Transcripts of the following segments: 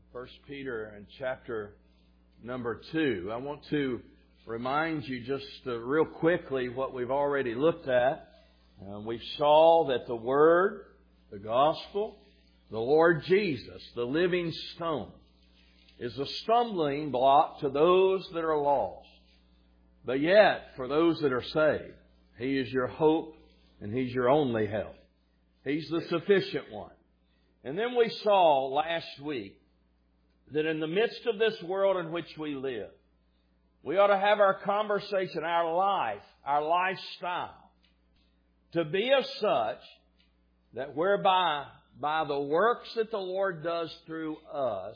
First Peter and chapter number 2. I want to remind you just real quickly what we've already looked at. We saw that the Word, the Gospel, the Lord Jesus, the living stone, is a stumbling block to those that are lost. But yet, for those that are saved, He is your hope and He's your only help. He's the sufficient one. And then we saw last week that in the midst of this world in which we live, we ought to have our conversation, our life, our lifestyle, to be of such that whereby by the works that the Lord does through us,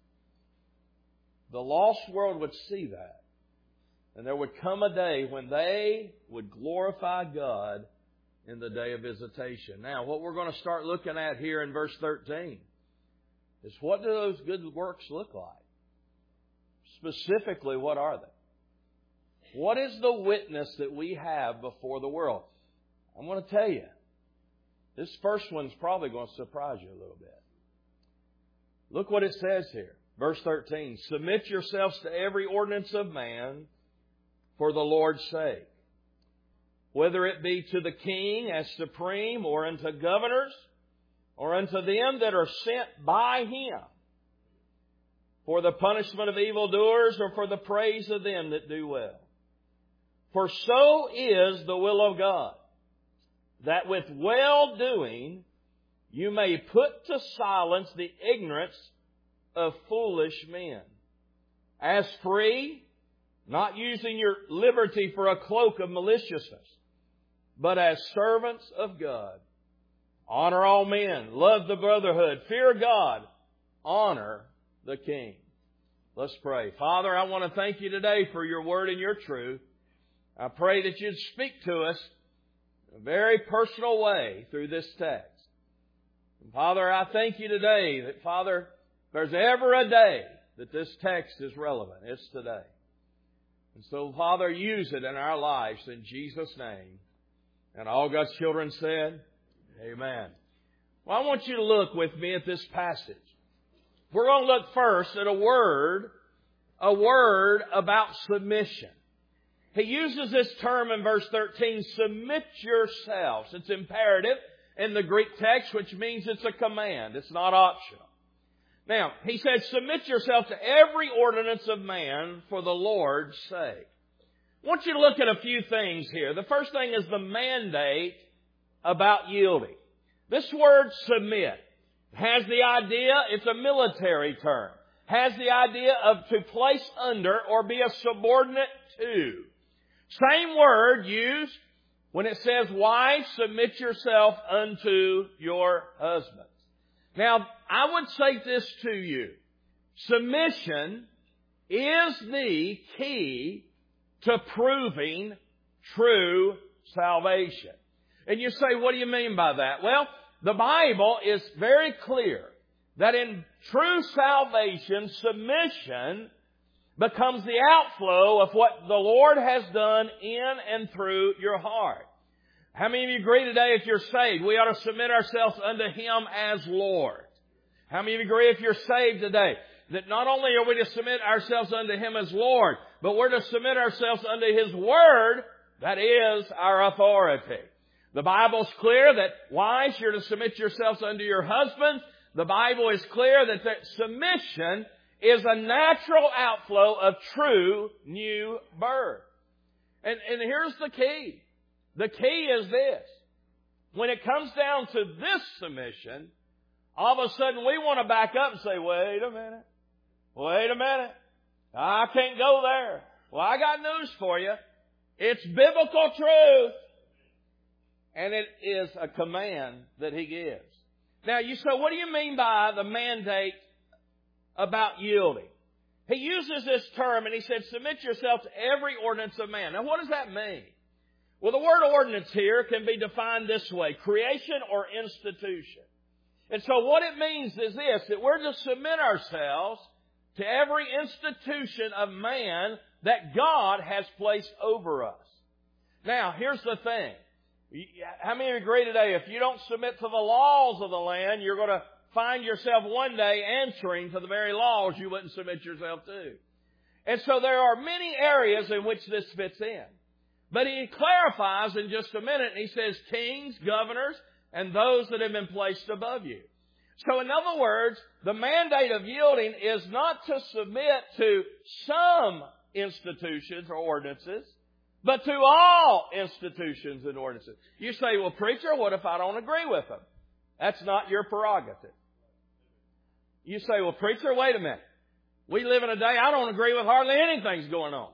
the lost world would see that. And there would come a day when they would glorify God in the day of visitation. Now, what we're going to start looking at here in verse 13 is what do those good works look like? Specifically, what are they? What is the witness that we have before the world? I'm going to tell you, this first one's probably going to surprise you a little bit. Look what it says here. Verse 13, submit yourselves to every ordinance of man for the Lord's sake, whether it be to the king as supreme, or unto governors, or unto them that are sent by Him, for the punishment of evildoers, or for the praise of them that do well. For so is the will of God, that with well-doing you may put to silence the ignorance of foolish men. As free, not using your liberty for a cloak of maliciousness, but as servants of God. Honor all men, love the brotherhood, fear God, honor the king. Let's pray. Father, I want to thank You today for Your word and Your truth. I pray that You'd speak to us in a very personal way through this text. And Father, I thank You today that, Father, if there's ever a day that this text is relevant, it's today. And so, Father, use it in our lives in Jesus' name. And all God's children said, amen. Well, I want you to look with me at this passage. We're going to look first at a word about submission. He uses this term in verse 13, submit yourselves. It's imperative in the Greek text, which means it's a command. It's not optional. Now, he says, submit yourself to every ordinance of man for the Lord's sake. I want you to look at a few things here. The first thing is the mandate about yielding. This word submit has the idea, it's a military term, has the idea of to place under or be a subordinate to. Same word used when it says, wives, submit yourself unto your husbands. Now, I would say this to you. Submission is the key to proving true salvation. And you say, what do you mean by that? Well, the Bible is very clear that in true salvation, submission becomes the outflow of what the Lord has done in and through your heart. How many of you agree today if you're saved, we ought to submit ourselves unto Him as Lord? How many of you agree if you're saved today, that not only are we to submit ourselves unto Him as Lord, but we're to submit ourselves unto His Word, that is our authority. The Bible's clear that wives, you're to submit yourselves unto your husbands. The Bible is clear that submission is a natural outflow of true new birth. And here's the key. The key is this. When it comes down to this submission, all of a sudden we want to back up and say, wait a minute. I can't go there. Well, I got news for you. It's biblical truth. And it is a command that He gives. Now, you say, what do you mean by the mandate about yielding? He uses this term and he said, submit yourself to every ordinance of man. Now, what does that mean? Well, the word ordinance here can be defined this way, creation or institution. And so what it means is this, that we're to submit ourselves to every institution of man that God has placed over us. Now, here's the thing. How many agree today, if you don't submit to the laws of the land, you're going to find yourself one day answering to the very laws you wouldn't submit yourself to. And so there are many areas in which this fits in. But he clarifies in just a minute, and he says kings, governors, and those that have been placed above you. So in other words, the mandate of yielding is not to submit to some institutions or ordinances, but to all institutions and ordinances. You say, well, preacher, what if I don't agree with them? That's not your prerogative. You say, well, preacher, wait a minute. We live in a day I don't agree with hardly anything's going on.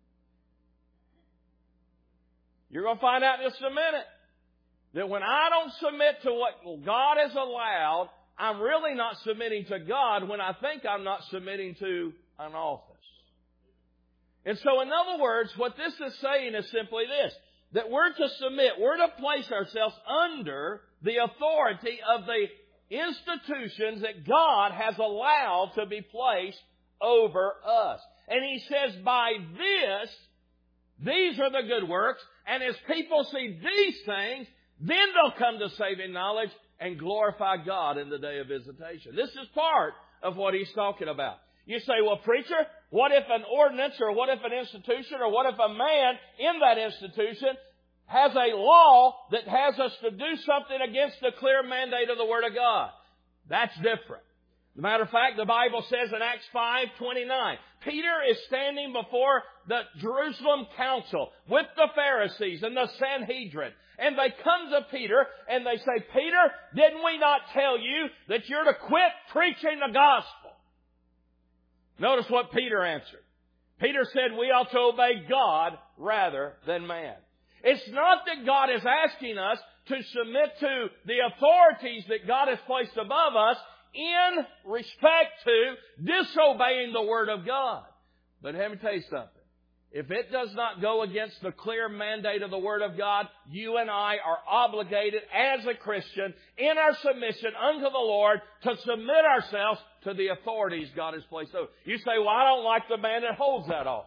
You're going to find out in just a minute that when I don't submit to what God has allowed, I'm really not submitting to God when I think I'm not submitting to an office. And so in other words, what this is saying is simply this, that we're to submit, we're to place ourselves under the authority of the institutions that God has allowed to be placed over us. And he says, by this, these are the good works, and as people see these things, then they'll come to saving knowledge and glorify God in the day of visitation. This is part of what he's talking about. You say, well, preacher, what if an ordinance or what if an institution or what if a man in that institution has a law that has us to do something against the clear mandate of the Word of God? That's different. As a matter of fact, the Bible says in Acts 5:29, Peter is standing before the Jerusalem council with the Pharisees and the Sanhedrin. And they come to Peter and they say, Peter, didn't we not tell you that you're to quit preaching the gospel? Notice what Peter answered. Peter said we ought to obey God rather than man. It's not that God is asking us to submit to the authorities that God has placed above us in respect to disobeying the Word of God. But let me tell you something. If it does not go against the clear mandate of the Word of God, you and I are obligated as a Christian in our submission unto the Lord to submit ourselves to the authorities God has placed over. You say, well, I don't like the man that holds that office.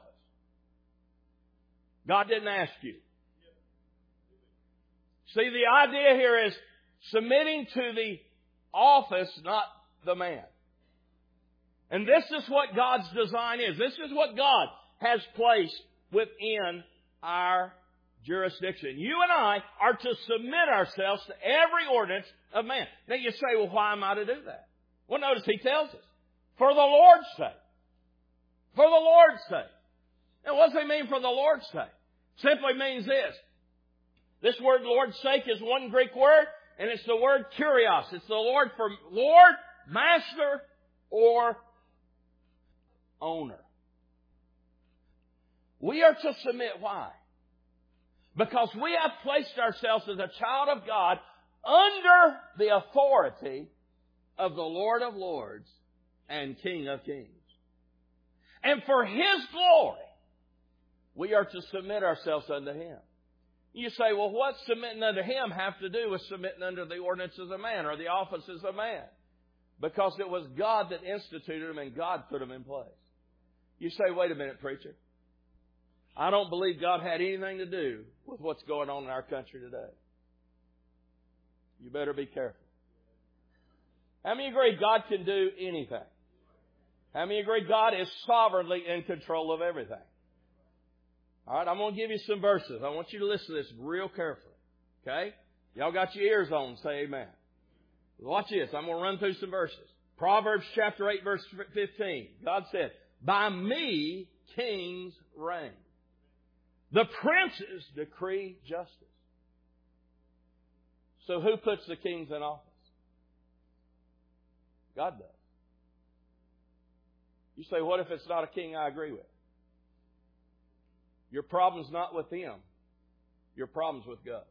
God didn't ask you. See, the idea here is submitting to the office, not the man. And this is what God's design is. This is what God has placed within our jurisdiction. You and I are to submit ourselves to every ordinance of man. Now you say, well, why am I to do that? Well, notice he tells us, for the Lord's sake. For the Lord's sake. Now what does he mean for the Lord's sake? Simply means this. This word Lord's sake is one Greek word, and it's the word kurios. It's the Lord for Lord, Master, or owner. We are to submit. Why? Because we have placed ourselves as a child of God under the authority of the Lord of Lords and King of Kings. And for His glory, we are to submit ourselves unto Him. You say, well, what's submitting unto Him have to do with submitting under the ordinances of man or the offices of man? Because it was God that instituted them and God put them in place. You say, wait a minute, preacher. I don't believe God had anything to do with what's going on in our country today. You better be careful. How many agree God can do anything? How many agree God is sovereignly in control of everything? All right, I'm going to give you some verses. I want you to listen to this real carefully. Okay? Y'all got your ears on. Say amen. Watch this. I'm going to run through some verses. Proverbs chapter 8, verse 15. God said, by me kings reign. The princes decree justice. So who puts the kings in office? God does. You say, what if it's not a king I agree with? Your problem's not with them. Your problem's with God.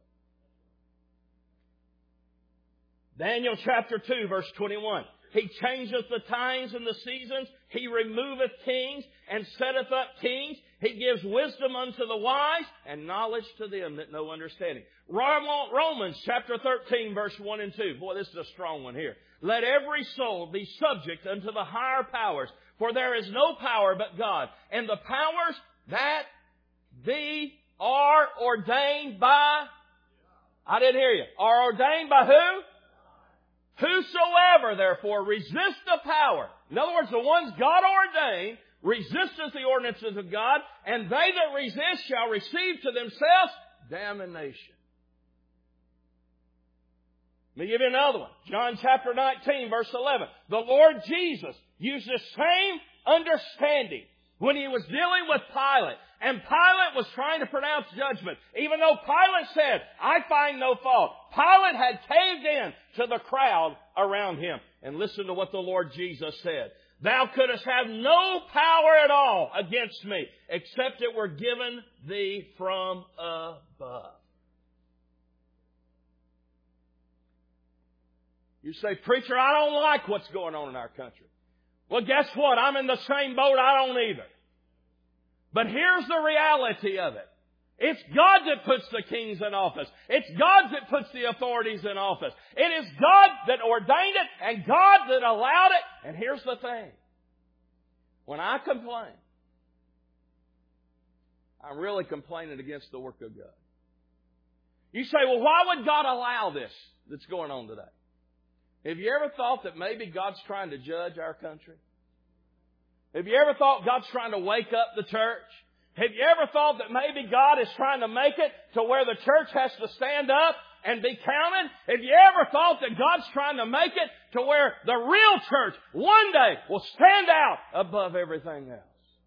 Daniel chapter 2, verse 21. He changeth the times and the seasons. He removeth kings and setteth up kings. He gives wisdom unto the wise and knowledge to them that know understanding. Romans chapter 13, verse 1 and 2. Boy, this is a strong one here. Let every soul be subject unto the higher powers, for there is no power but God. And the powers that be are ordained by, I didn't hear you, are ordained by who? Whosoever, therefore, resist the power, in other words, the ones God ordained, resisteth the ordinances of God, and they that resist shall receive to themselves damnation. Let me give you another one. John chapter 19, verse 11. The Lord Jesus used the same understanding when He was dealing with Pilate. And Pilate was trying to pronounce judgment. Even though Pilate said, I find no fault, Pilate had caved in to the crowd around him. And listen to what the Lord Jesus said. Thou couldst have no power at all against me, except it were given thee from above. You say, preacher, I don't like what's going on in our country. Well, guess what? I'm in the same boat. I don't either. But here's the reality of it. It's God that puts the kings in office. It's God that puts the authorities in office. It is God that ordained it and God that allowed it. And here's the thing. When I complain, I'm really complaining against the work of God. You say, well, why would God allow this that's going on today? Have you ever thought that maybe God's trying to judge our country? Have you ever thought God's trying to wake up the church? Have you ever thought that maybe God is trying to make it to where the church has to stand up and be counted? Have you ever thought that God's trying to make it to where the real church one day will stand out above everything else?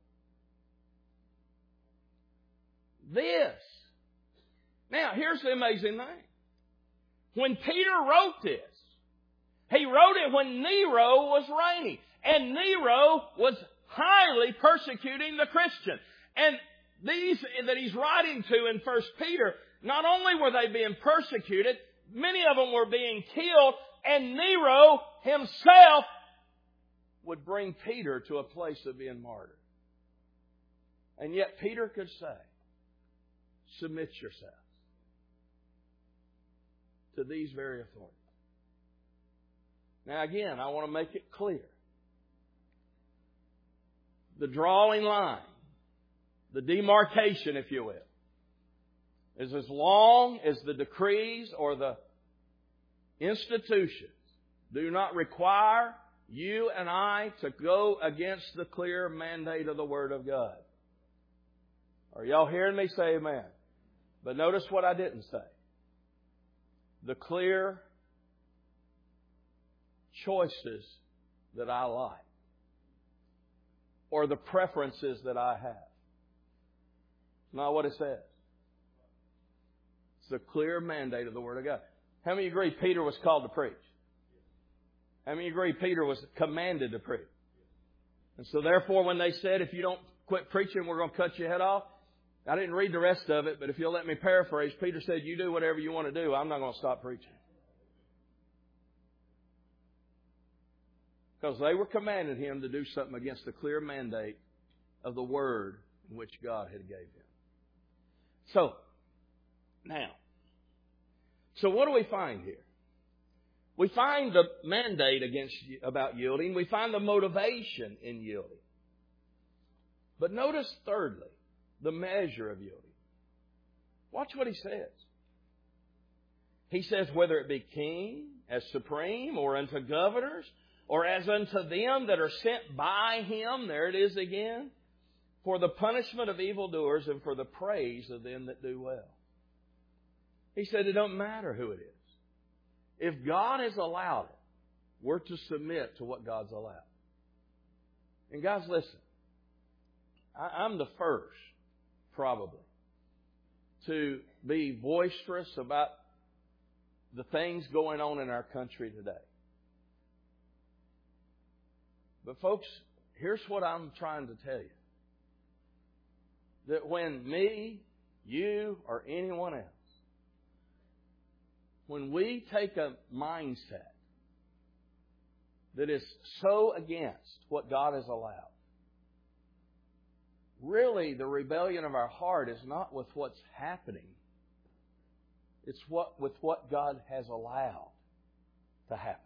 This. Now, here's the amazing thing. When Peter wrote this, he wrote it when Nero was reigning. And Nero was highly persecuting the Christians. And these that he's writing to in 1 Peter, not only were they being persecuted, many of them were being killed, and Nero himself would bring Peter to a place of being martyred. And yet Peter could say, submit yourselves to these very authorities. Now again, I want to make it clear. The drawing line, the demarcation, if you will, is as long as the decrees or the institutions do not require you and I to go against the clear mandate of the Word of God. Are y'all hearing me say amen? But notice what I didn't say. The clear choices that I like, or the preferences that I have. It's not what it says. It's the clear mandate of the Word of God. How many agree Peter was called to preach? How many agree Peter was commanded to preach? And so therefore when they said, if you don't quit preaching, we're going to cut your head off. I didn't read the rest of it, but if you'll let me paraphrase, Peter said, you do whatever you want to do. I'm not going to stop preaching. Because they were commanding him to do something against the clear mandate of the Word in which God had gave him. So, now, what do we find here? We find the mandate about yielding. We find the motivation in yielding. But notice, thirdly, the measure of yielding. Watch what he says. He says, whether it be king, as supreme, or unto governors, or as unto them that are sent by him, there it is again, for the punishment of evildoers and for the praise of them that do well. He said it don't matter who it is. If God has allowed it, we're to submit to what God's allowed. And guys, listen. I'm the first, probably, to be boisterous about the things going on in our country today. But folks, here's what I'm trying to tell you. That when me, you, or anyone else, when we take a mindset that is so against what God has allowed, really the rebellion of our heart is not with what's happening. It's with what God has allowed to happen.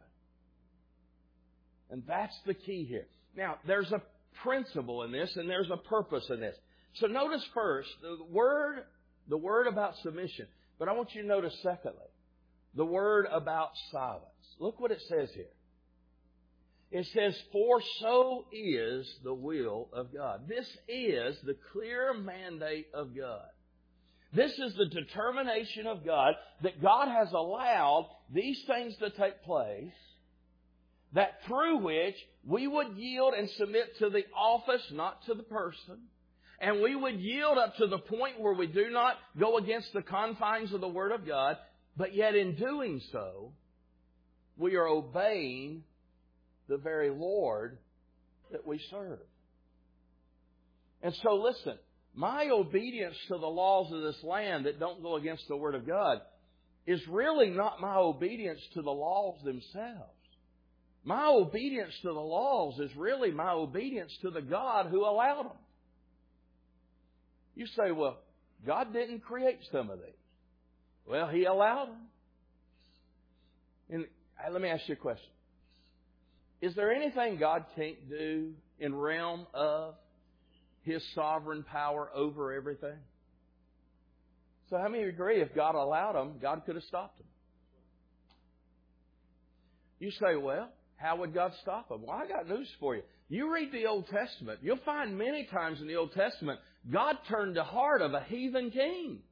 And that's the key here. Now, there's a principle in this and there's a purpose in this. So notice first the word about submission. But I want you to notice secondly, the word about silence. Look what it says here. It says, for so is the will of God. This is the clear mandate of God. This is the determination of God that God has allowed these things to take place, that through which we would yield and submit to the office, not to the person. And we would yield up to the point where we do not go against the confines of the Word of God, but yet in doing so, we are obeying the very Lord that we serve. And so listen, my obedience to the laws of this land that don't go against the Word of God is really not my obedience to the laws themselves. My obedience to the laws is really my obedience to the God who allowed them. You say, well, God didn't create some of these. Well, He allowed them. And let me ask you a question. Is there anything God can't do in realm of His sovereign power over everything? So how many agree if God allowed them, God could have stopped them? You say, well, how would God stop them? Well, I got news for you. You read the Old Testament. You'll find many times in the Old Testament, God turned the heart of a heathen king.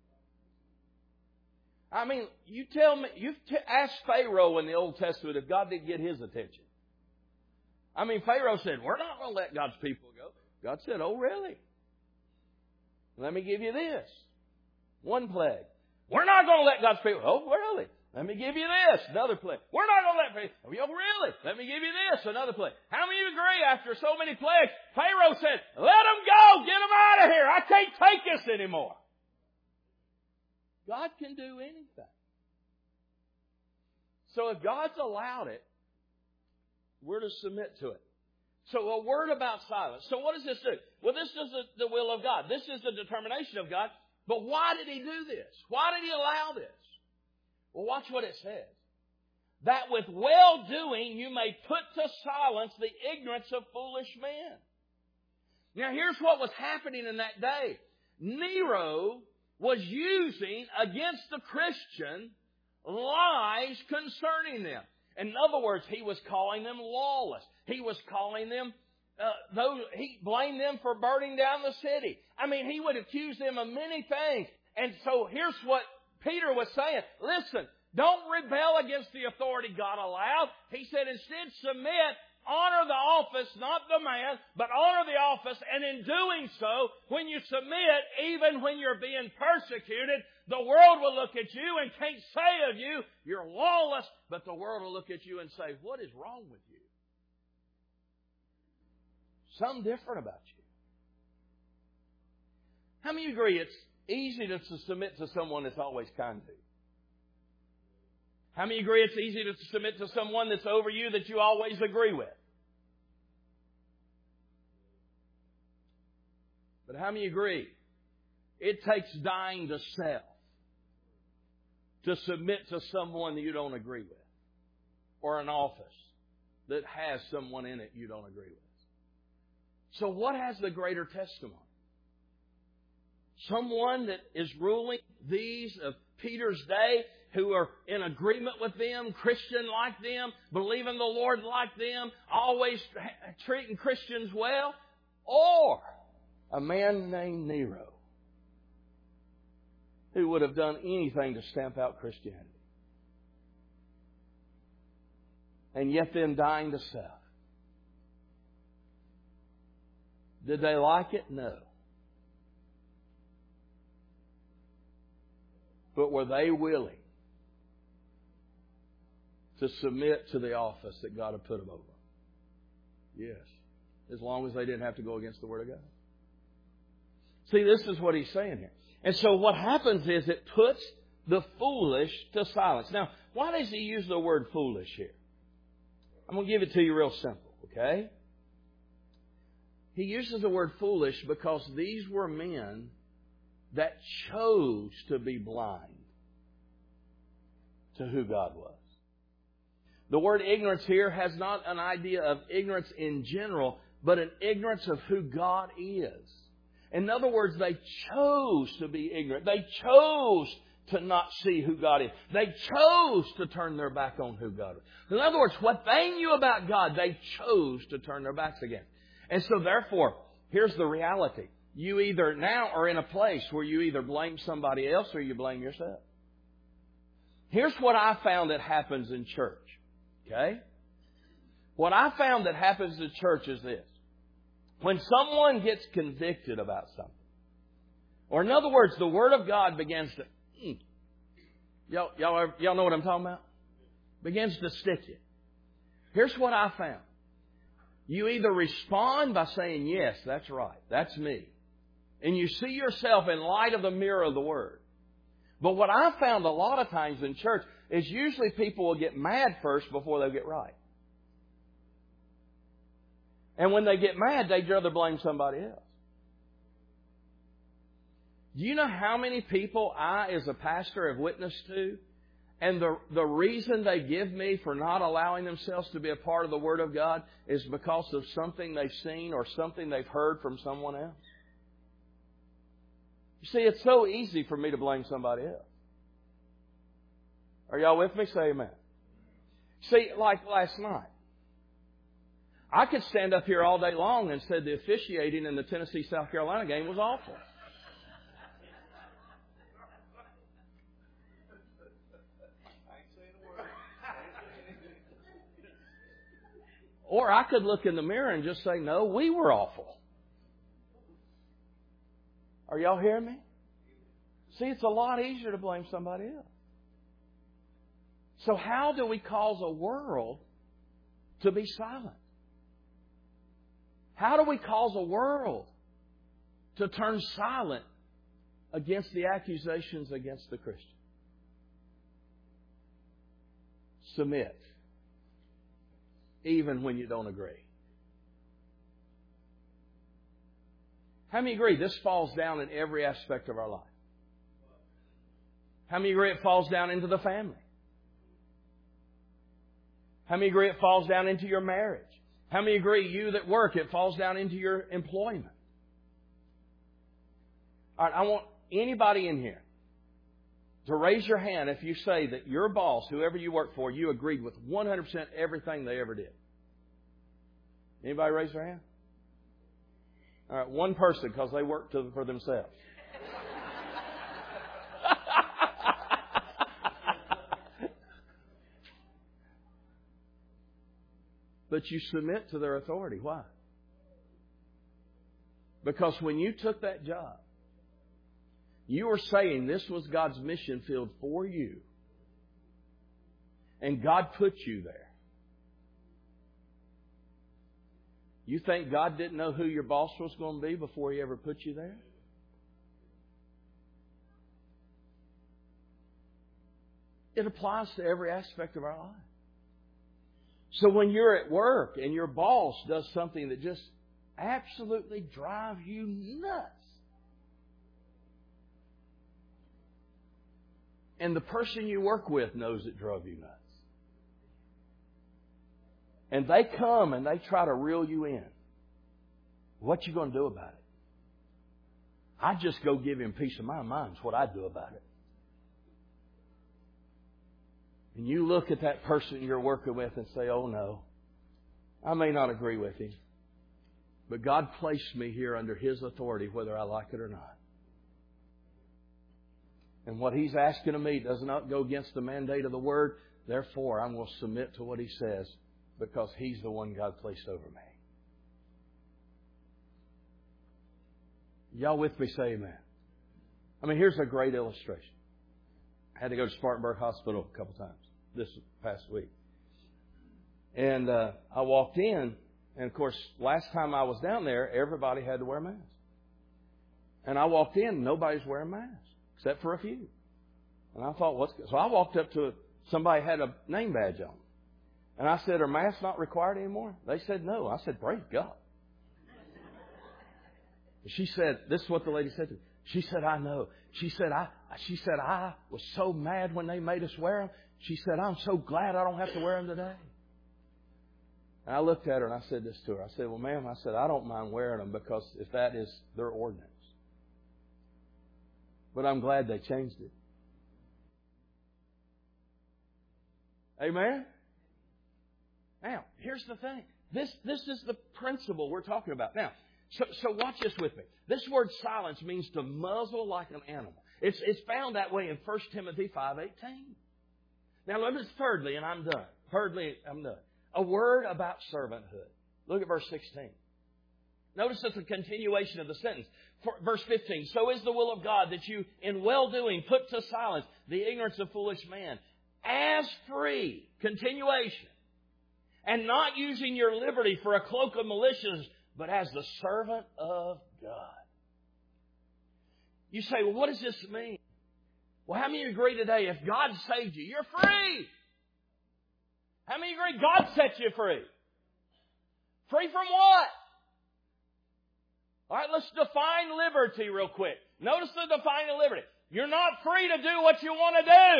I mean, you tell me, ask Pharaoh in the Old Testament if God didn't get his attention. I mean, Pharaoh said, we're not going to let God's people go. God said, oh, really? Let me give you this. One plague. We're not going to let God's people. Oh, really? Let me give you this. Another plague. We're not going to let people. Oh, really? Let me give you this. Another plague. How many of you agree after so many plagues, Pharaoh said, let them go. Get them out of here. I can't take this anymore. God can do anything. So if God's allowed it, we're to submit to it. So a word about silence. So what does this do? Well, this is the will of God. This is the determination of God. But why did He do this? Why did He allow this? Well, watch what it says. That with well-doing you may put to silence the ignorance of foolish men. Now here's what was happening in that day. Nero was using against the Christian lies concerning them. In other words, he was calling them lawless. He was calling them, he blamed them for burning down the city. I mean, he would accuse them of many things. And so here's what Peter was saying. Listen, don't rebel against the authority God allowed. He said, instead submit, honor the office, not the man, but honor the office. And in doing so, when you submit, even when you're being persecuted, the world will look at you and can't say of you, you're lawless, but the world will look at you and say, what is wrong with you? Something different about you. How many agree it's easy to submit to someone that's always kind to you? How many agree it's easy to submit to someone that's over you that you always agree with? But how many agree it takes dying to self to submit to someone that you don't agree with, or an office that has someone in it you don't agree with? So what has the greater testimony? Someone that is ruling these of Peter's day, who are in agreement with them, Christian like them, believing the Lord like them, always treating Christians well, or a man named Nero, who would have done anything to stamp out Christianity. And yet them dying to self. Did they like it? No. But were they willing to submit to the office that God had put them over? Yes. As long as they didn't have to go against the Word of God. See, this is what he's saying here. And so what happens is it puts the foolish to silence. Now, why does he use the word foolish here? I'm going to give it to you real simple, okay? He uses the word foolish because these were men that chose to be blind to who God was. The word ignorance here has not an idea of ignorance in general, but an ignorance of who God is. In other words, they chose to be ignorant. They chose to not see who God is. They chose to turn their back on who God is. In other words, what they knew about God, they chose to turn their backs against. And so therefore, here's the reality. You either now are in a place where you either blame somebody else or you blame yourself. Here's what I found that happens in church. Okay? What I found that happens in church is this. When someone gets convicted about something, or in other words, the Word of God begins to, y'all know what I'm talking about? Begins to stick you. Here's what I found. You either respond by saying, yes, that's right, that's me. And you see yourself in light of the mirror of the Word. But what I found a lot of times in church is usually people will get mad first before they'll get right. And when they get mad, they'd rather blame somebody else. Do you know how many people I, as a pastor, have witnessed to? And the reason they give me for not allowing themselves to be a part of the Word of God is because of something they've seen or something they've heard from someone else. You see, it's so easy for me to blame somebody else. Are y'all with me? Say amen. See, like last night, I could stand up here all day long and say the officiating in the Tennessee-South Carolina game was awful. Or I could look in the mirror and just say, no, we were awful. Are y'all hearing me? See, it's a lot easier to blame somebody else. So how do we cause a world to be silent? How do we cause a world to turn silent against the accusations against the Christian? Submit. Even when you don't agree. How many agree this falls down in every aspect of our life? How many agree it falls down into the family? How many agree it falls down into your marriage? How many agree you that work, it falls down into your employment? All right, I want anybody in here to raise your hand if you say that your boss, whoever you work for, you agreed with 100% everything they ever did. Anybody raise their hand? All right, one person because they work for themselves. But you submit to their authority. Why? Because when you took that job, you were saying this was God's mission field for you. And God put you there. You think God didn't know who your boss was going to be before He ever put you there? It applies to every aspect of our life. So when you're at work and your boss does something that just absolutely drives you nuts, and the person you work with knows it drove you nuts, and they come and they try to reel you in, what you going to do about it? I just go give him peace of mind. Mine's what I do about it. And you look at that person you're working with and say, oh no, I may not agree with him, but God placed me here under His authority whether I like it or not. And what He's asking of me does not go against the mandate of the Word. Therefore, I'm going to submit to what He says because He's the one God placed over me. Y'all with me? Say amen. I mean, here's a great illustration. I had to go to Spartanburg Hospital a couple times this past week. And I walked in, and of course, last time I was down there, everybody had to wear masks. And I walked in, nobody's wearing masks, except for a few. And I thought, so I walked up to somebody had a name badge on. And I said, are masks not required anymore? They said no. I said, praise God. She said, this is what the lady said to me. She said, I know. She said, I was so mad when they made us wear them. She said, I'm so glad I don't have to wear them today. And I looked at her and I said this to her. I said, well, ma'am, I said, I don't mind wearing them because if that is their ordinance. But I'm glad they changed it. Amen? Now, here's the thing. This is the principle we're talking about. Now, so watch this with me. This word silence means to muzzle like an animal. It's found that way in 1 Timothy 5:18. Now, notice thirdly, and I'm done. A word about servanthood. Look at verse 16. Notice it's a continuation of the sentence. Verse 15. So is the will of God that you, in well-doing, put to silence the ignorance of foolish man. As free. Continuation. And not using your liberty for a cloak of maliciousness, but as the servant of God. You say, well, what does this mean? Well, how many agree today if God saved you, you're free? How many agree God set you free? Free from what? All right, let's define liberty real quick. Notice the defining liberty. You're not free to do what you want to do.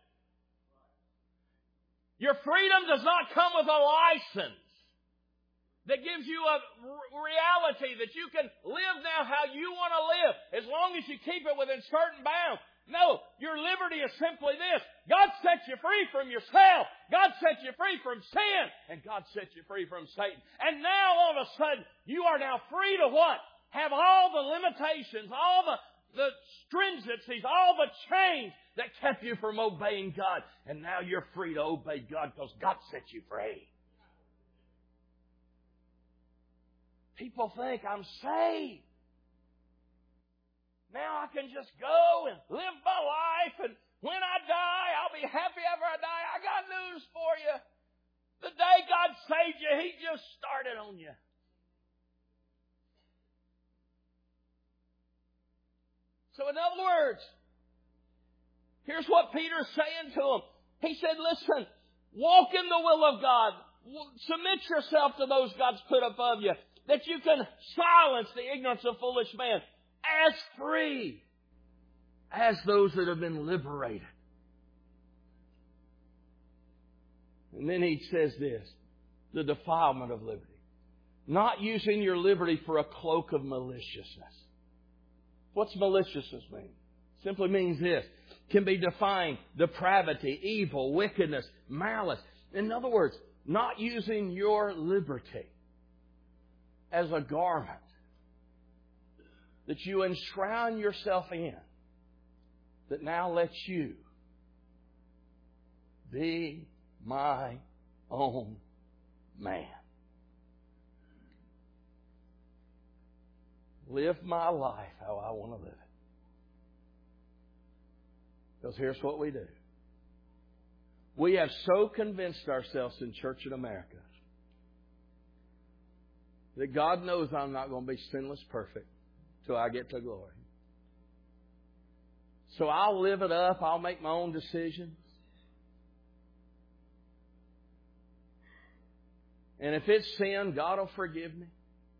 Your freedom does not come with a license that gives you a reality that you can live now how you want to live as long as you keep it within certain bounds. No, your liberty is simply this. God sets you free from yourself. God sets you free from sin. And God sets you free from Satan. And now all of a sudden, you are now free to what? Have all the limitations, all the stringencies, all the chains that kept you from obeying God. And now you're free to obey God because God set you free. People think I'm saved. Now I can just go and live my life, and when I die, I'll be happy ever I die. I got news for you. The day God saved you, He just started on you. So in other words, here's what Peter's saying to them. He said, listen, walk in the will of God. Submit yourself to those God's put above you, that you can silence the ignorance of foolish men. As free as those that have been liberated. And then he says this, the defilement of liberty. Not using your liberty for a cloak of maliciousness. What's maliciousness mean? Simply means this. Can be defined depravity, evil, wickedness, malice. In other words, not using your liberty as a garment that you enshroud yourself in, that now lets you be my own man. Live my life how I want to live it. Because here's what we do. We have so convinced ourselves in Church in America that God knows I'm not going to be sinless perfect till I get to glory. So I'll live it up. I'll make my own decisions. And if it's sin, God will forgive me.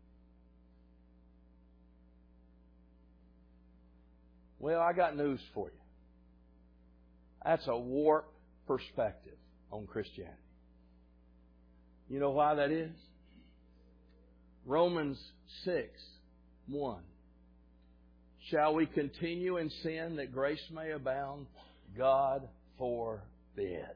Well, I got news for you. That's a warped perspective on Christianity. You know why that is? Romans 6:1. Shall we continue in sin that grace may abound? God forbid.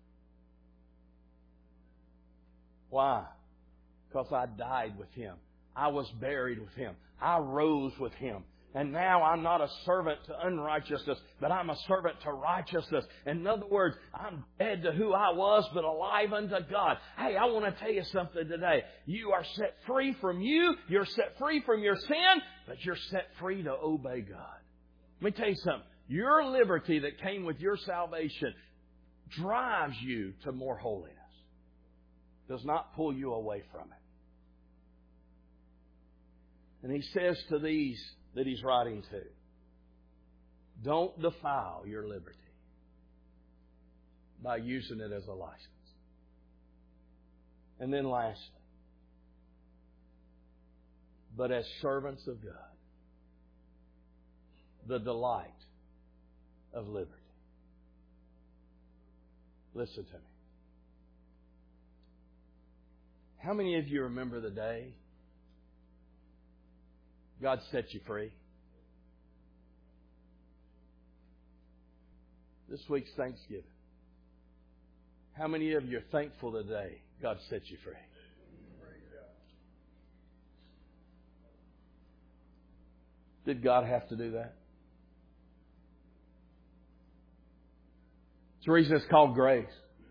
Why? Because I died with Him. I was buried with Him. I rose with Him. And now I'm not a servant to unrighteousness, but I'm a servant to righteousness. In other words, I'm dead to who I was, but alive unto God. Hey, I want to tell you something today. You are set free from you. You're set free from your sin, but you're set free to obey God. Let me tell you something. Your liberty that came with your salvation drives you to more holiness. Does not pull you away from it. And he says to these that he's writing to, don't defile your liberty by using it as a license. And then lastly, but as servants of God, the delight of liberty. Listen to me. How many of you remember the day God set you free? This week's Thanksgiving. How many of you are thankful today God set you free? Did God have to do that? It's the reason it's called grace.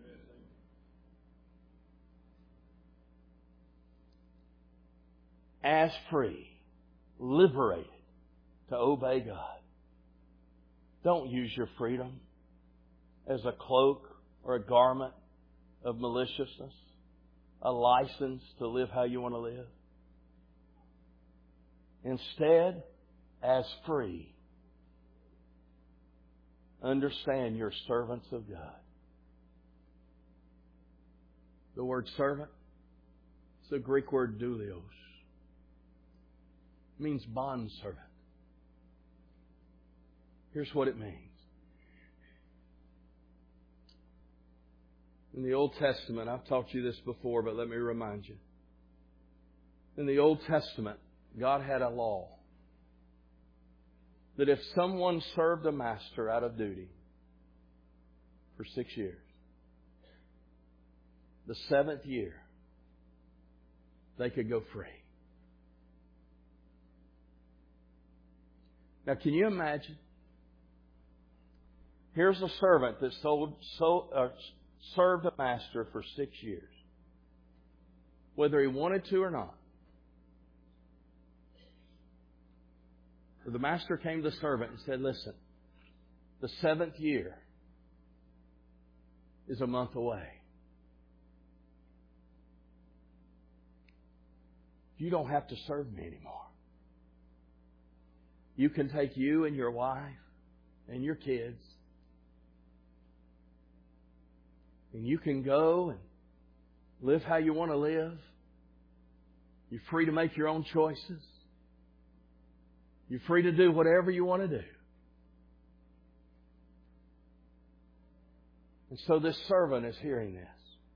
As free, liberated to obey God. Don't use your freedom as a cloak or a garment of maliciousness, a license to live how you want to live. Instead, as free, understand you're servants of God. The word servant, it's the Greek word doulios. It means bondservant. Here's what it means. In the Old Testament, I've taught you this before, but let me remind you. In the Old Testament, God had a law that if someone served a master out of duty for 6 years, the 7th year, they could go free. Now, can you imagine? Here's a servant that served a master for 6 years, whether he wanted to or not. So the master came to the servant and said, listen, the 7th year is a month away. You don't have to serve me anymore. You can take you and your wife and your kids, and you can go and live how you want to live. You're free to make your own choices. You're free to do whatever you want to do. And so this servant is hearing this.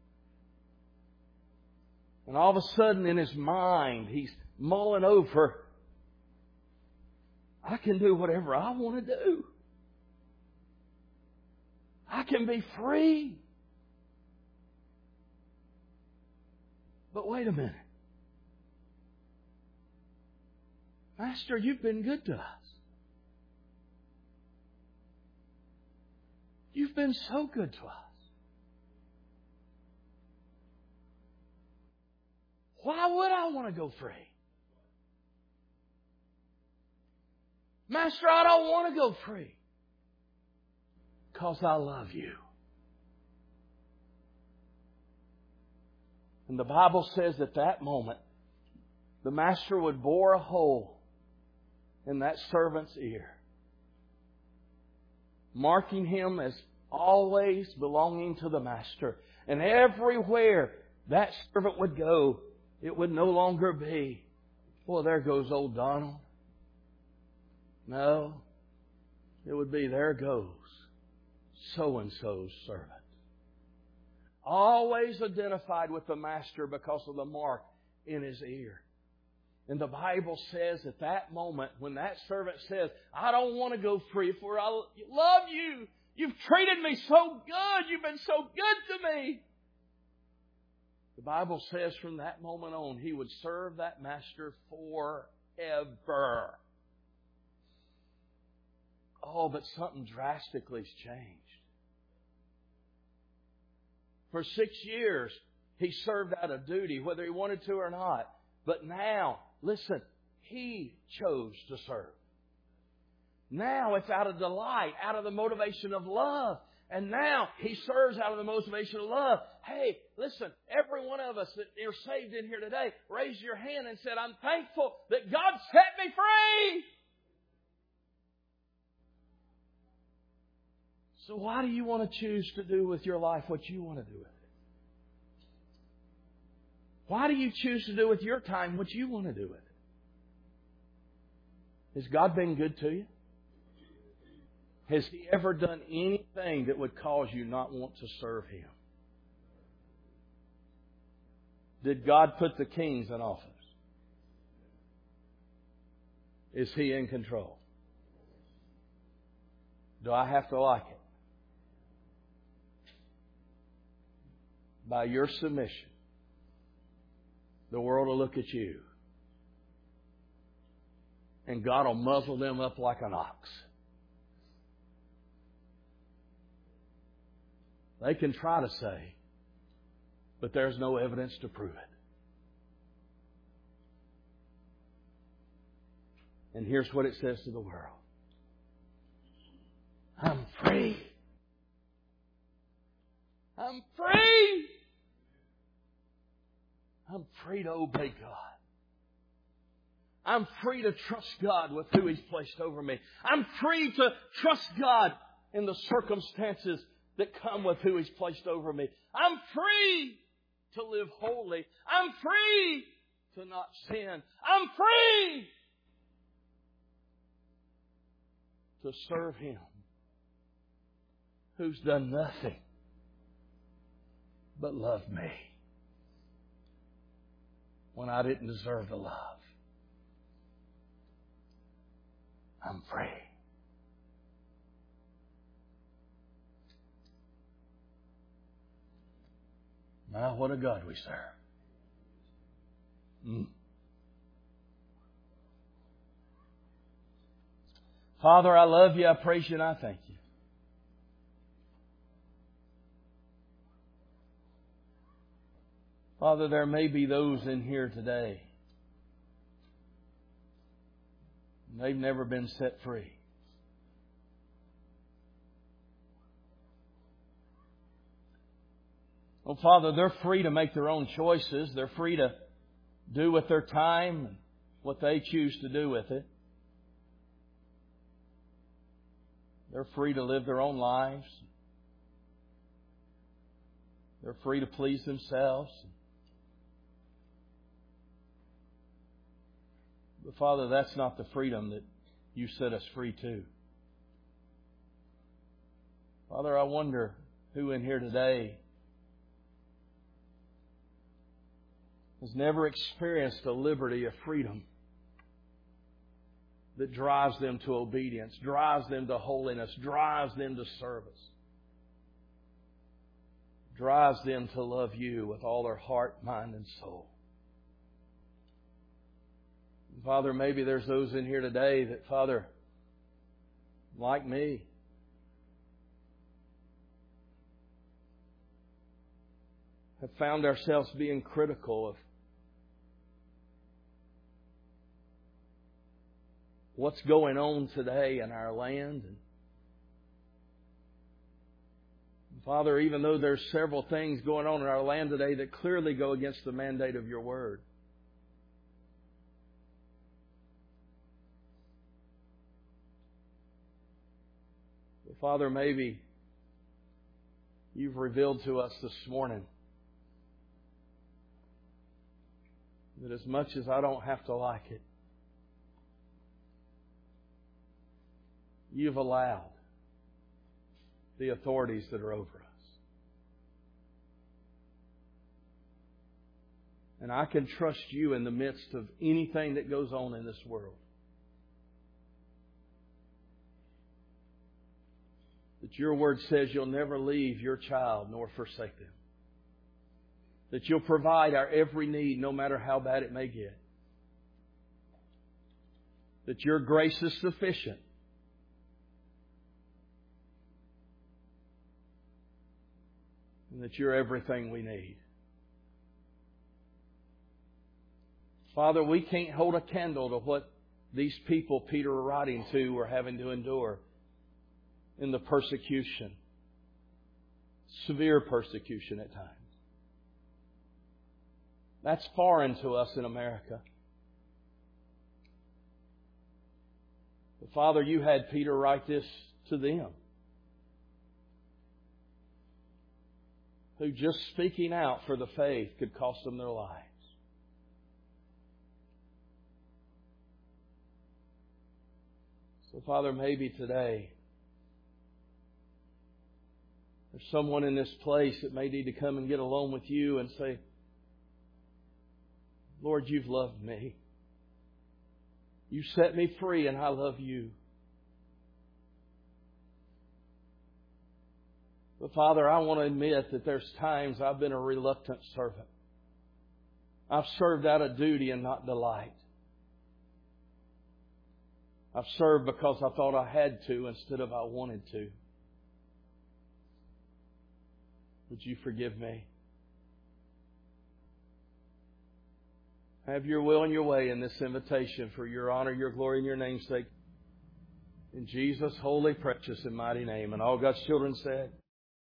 And all of a sudden in his mind, he's mulling over, I can do whatever I want to do. I can be free. But wait a minute. Master, you've been good to us. You've been so good to us. Why would I want to go free? Master, I don't want to go free. Because I love you. And the Bible says at that moment, the master would bore a hole in that servant's ear, marking him as always belonging to the master. And everywhere that servant would go, it would no longer be, well, there goes old Donald. No, it would be, there goes so-and-so's servant. Always identified with the master because of the mark in his ear. And the Bible says at that moment, when that servant says, I don't want to go free, for I love you. You've treated me so good. You've been so good to me. The Bible says from that moment on, he would serve that master forever. Oh, but something drastically has changed. For 6 years, he served out of duty, whether he wanted to or not. But now, listen, he chose to serve. Now it's out of delight, out of the motivation of love. And now he serves out of the motivation of love. Hey, listen, every one of us that are saved in here today, raise your hand and said, I'm thankful that God set me free. So why do you want to choose to do with your life what you want to do with it? Why do you choose to do with your time what you want to do with it? Has God been good to you? Has He ever done anything that would cause you not want to serve Him? Did God put the kings in office? Is He in control? Do I have to like it? by your submission, the world will look at you. And God will muzzle them up like an ox. They can try to say, but there's no evidence to prove it. And here's what it says to the world. I'm free. I'm free. I'm free to obey God. I'm free to trust God with who He's placed over me. I'm free to trust God in the circumstances that come with who He's placed over me. I'm free to live holy. I'm free to not sin. I'm free to serve Him who's done nothing but love me when I didn't deserve the love. I'm free. Now, what a God we serve. Father, I love You, I praise You, and I thank You. Father, there may be those in here today, they've never been set free. Well, Father, they're free to make their own choices. They're free to do with their time what they choose to do with it. They're free to live their own lives. They're free to please themselves. But Father, that's not the freedom that You set us free to. Father, I wonder who in here today has never experienced a liberty of freedom that drives them to obedience, drives them to holiness, drives them to service, drives them to love You with all their heart, mind, and soul. Father, maybe there's those in here today that, Father, like me, have found ourselves being critical of what's going on today in our land. And Father, even though there's several things going on in our land today that clearly go against the mandate of Your Word, Father, maybe You've revealed to us this morning that as much as I don't have to like it, You've allowed the authorities that are over us. And I can trust You in the midst of anything that goes on in this world. That Your Word says You'll never leave Your child nor forsake them. That You'll provide our every need no matter how bad it may get. That Your grace is sufficient. And that You're everything we need. Father, we can't hold a candle to what these people Peter were writing to were having to endure in the persecution. Severe persecution at times. That's foreign to us in America. But Father, You had Peter write this to them, who just speaking out for the faith could cost them their lives. So Father, maybe today there's someone in this place that may need to come and get alone with You and say, Lord, You've loved me. You set me free and I love You. But Father, I want to admit that there's times I've been a reluctant servant. I've served out of duty and not delight. I've served because I thought I had to instead of I wanted to. Would you forgive me? Have your will and your way in this invitation for your honor, your glory, and your name's sake. In Jesus' holy, precious, and mighty name. And all God's children said,